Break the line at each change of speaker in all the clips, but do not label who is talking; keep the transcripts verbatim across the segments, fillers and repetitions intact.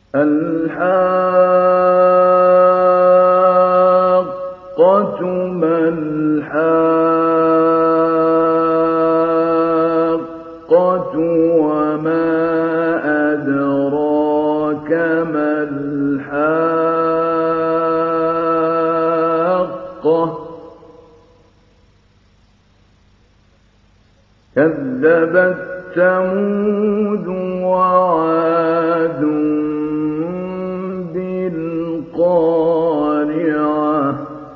الْحَاقَّةُ مَا الْحَاقَّةُ وَمَا أَدْرَاكَ مَا الْحَاقَّةُ كَذَّبَتْ ثَمُودُ وَعَادٌ بِالْقَارِعَةِ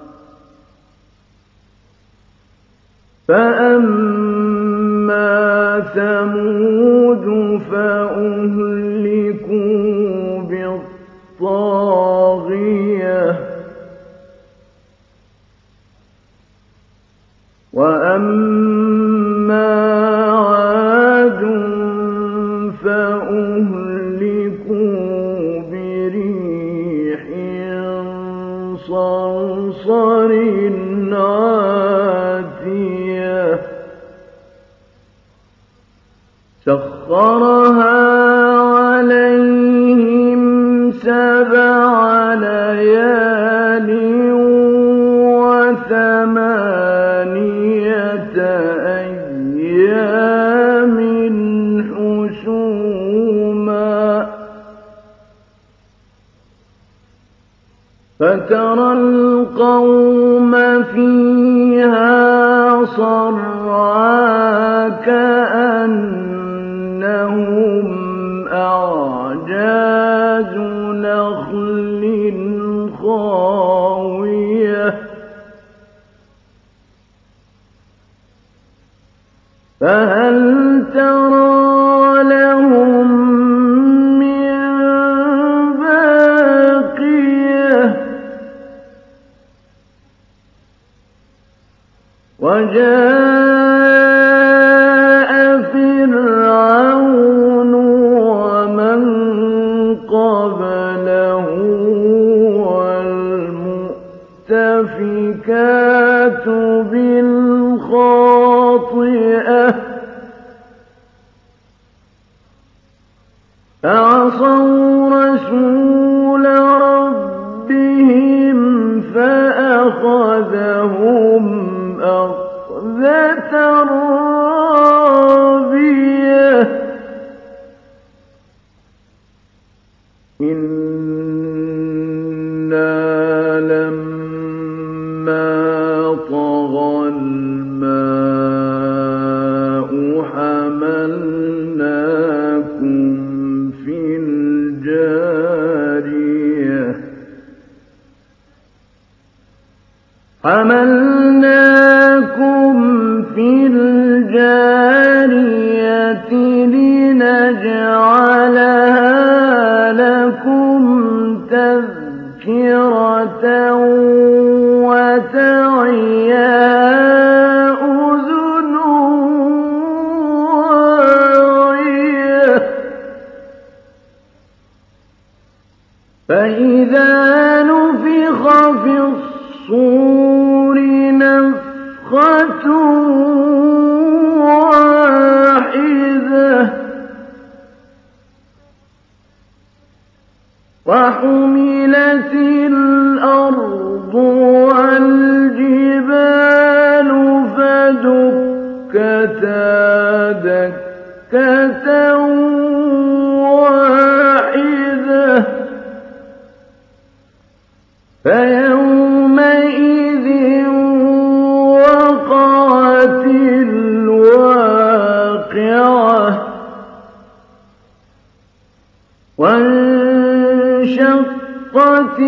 فَأَمَّا ثَمُودُ فَأُهْلِكُوا بِالطَّاغِيَةِ وَأَمَّا عَادٌ فَأُهْلِكُوا بِرِيحٍ صَرْصَرٍ عَاتِيَةٍ سَخَّرَهَا عَلَيْهِمْ سَبْعَ لَيَالٍ وَثَمَانِيَةَ أَيَّامٍ حُسُومًا فَتَرَى الْقَوْمَ فِيهَا صَرْعَىٰ كَأَنَّهُمْ أَعْجَازُ نَخْلٍ خَاوِيَةٍ فَهَلْ تَرَىٰ لَهُم مِّن بَاقِيَةٍ وَجَاءَ فِرْعَوْنُ وَمَن قَبْلَهُ وَالْمُؤْتَفِكَاتُ بِالْخَاطِئَةِ فَعَصَوْا رَسُولَ رَبِّهِمْ فَأَخَذَهُمْ أَخْذَةً رَّابِيَةً إِنَّا لَمَّا طَغَى الْمَاءُ حَمَلْنَاكُمْ فِي الْجَارِيَةِ حَمَلْنَاكُمْ فِي الْجَارِيَةِ لِنَجْعَلَهَا لَكُمْ تَذْكِرَةً وَتَعِيَهَا أُذُنٌ وَاعِيَةٌ فَإِذَا نُفِخَ فِي الصُّورِ نَفْخَةٌ وَاحِدَةٌ وَحُمِلَتِ الْأَرْضُ وَالْجِبَالُ فَدُكَّتَا دَكَّةً وَاحِدَةً فَيَوْمَئِذٍ وَقَعَتِ الْوَاقِعَةُ وَانشَقَّتِ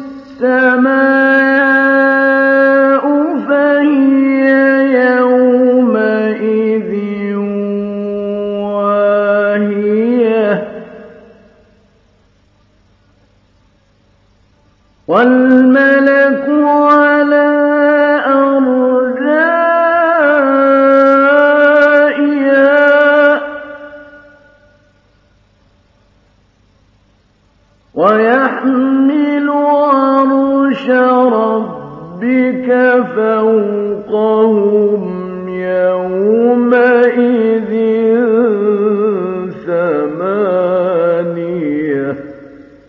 السَّمَاءُ فَهِيَ يَوْمَئِذٍ وَاهِيَةٌ وَالْمَلَكُ عَلَىٰ أَرْجَائِهَا وَيَحْمِلُ عَرْشَ رَبِّكَ فَوْقَهُمْ يَوْمَئِذٍ ثَمَانِيَةٌ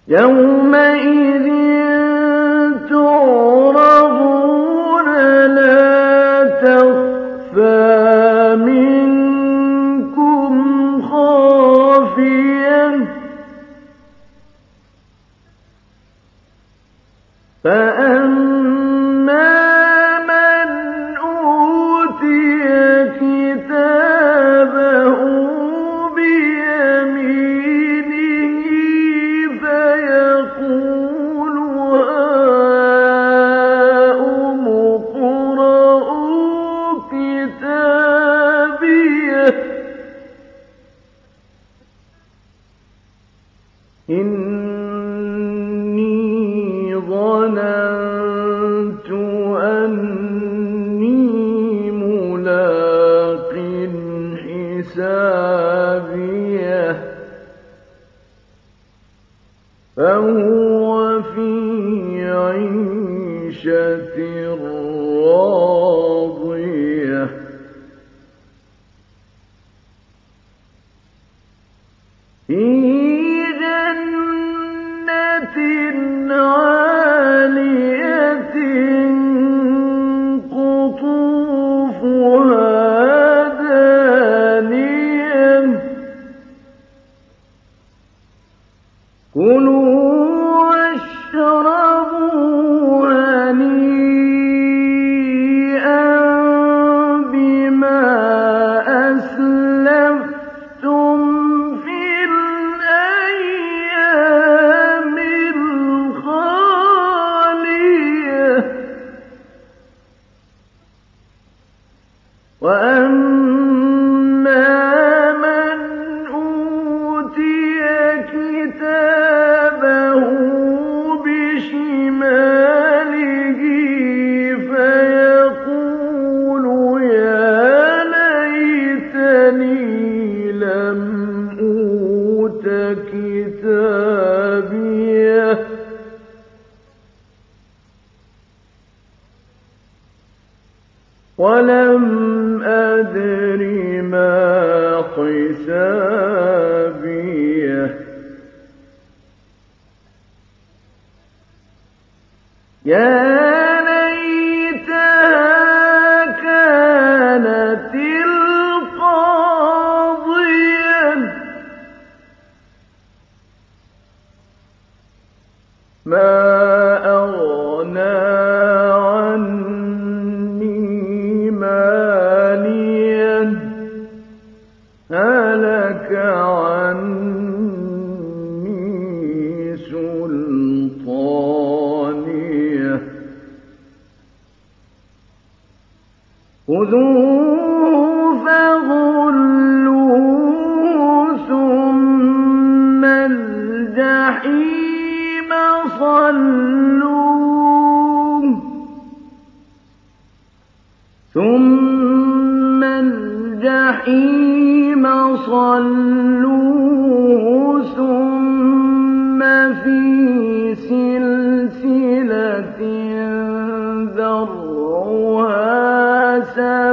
يومئذ تعرضون لا تخفى منكم خافية فأما من أوتي كتابه بيمينه فيقول هاؤم اقرءوا كتابيه إني ظننت أني ملاق حسابيه فهو في عيشة راضية في جنة عالية قطوفها دانية كلوا واشربوا هنيئا بما أسلفتم في الأيام الخالية وأما من أوتي كتابه بشماله فيقول يا ليتني لم أوت كتابيه ولم أدر ما حسابيه يا ليتها كانت القاضية ما أغنى عني ماليا هلك عني سلطانيه خذوه فغلوه ثم الجحيم صلوه ثم الجحيم صلوه ثم في سلسلة ذرعها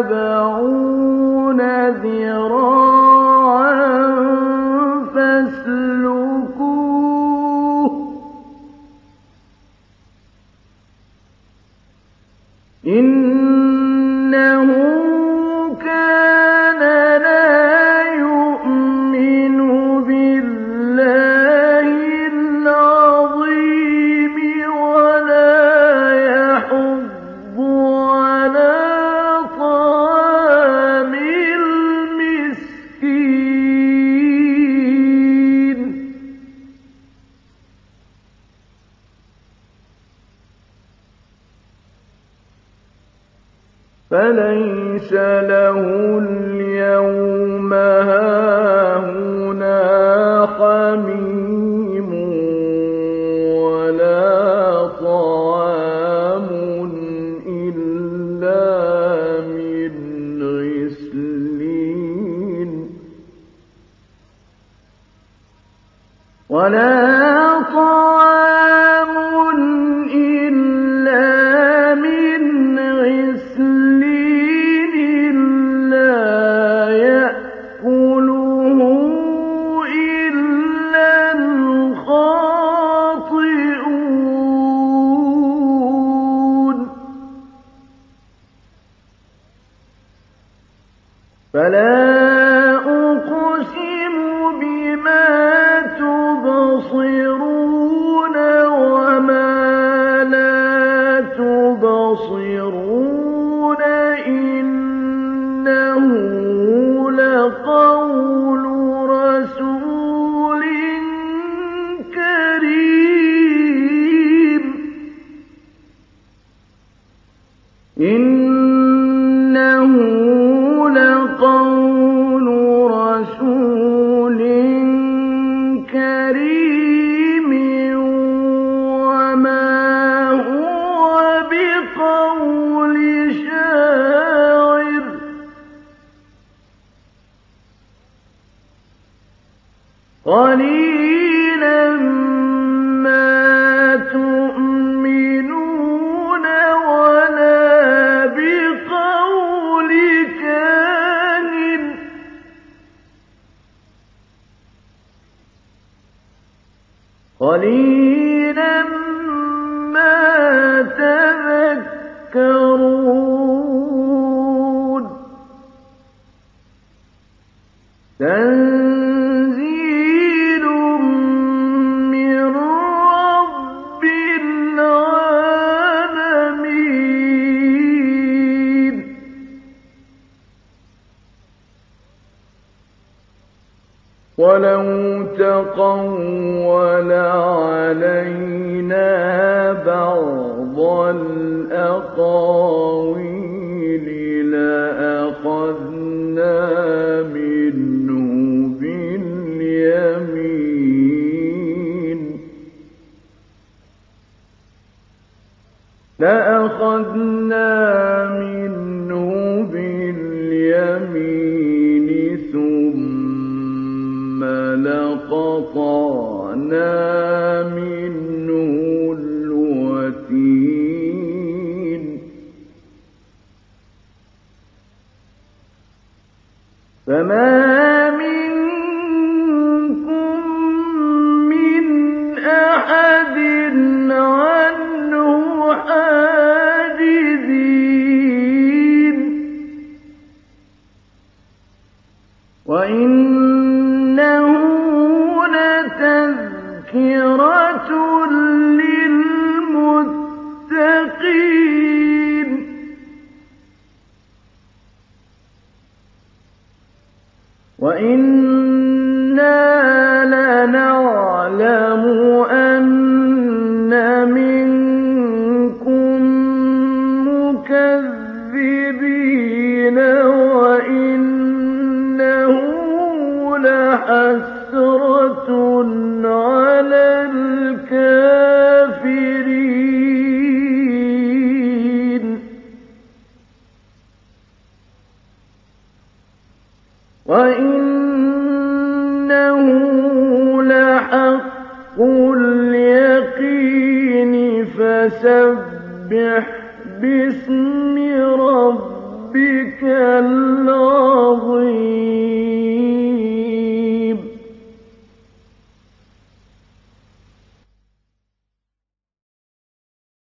سبعون ذراعا فاسلكوه إنه كان لا يؤمن بالله العظيم ولا يحض على طعام المسكين فليس له اليوم هاهنا حميم ولا طعام إلا من غسلين ولا طعام إلا من غسلين لا يأكله إلا الخاطئون لقول رسول كريم إنه لقول رسول كريم وما هو بقول شاعر قليلا ما تؤمنون ولا بقول كاهن قليلا ما تذكرون تنزيل من رب العالمين ولو تقول علينا بعض الأقاويل لأخذنا منه باليمين لأخذنا منه باليمين ثم لقطعنا منه الوتين فما منكم من أحد عنه حاجزين وإنه لتذكرة للمتقين وإنا لنعلم أن منكم مكذبين وإنه لحسرة على الكافرين وإنه لحق اليقين فسبح باسم ربك العظيم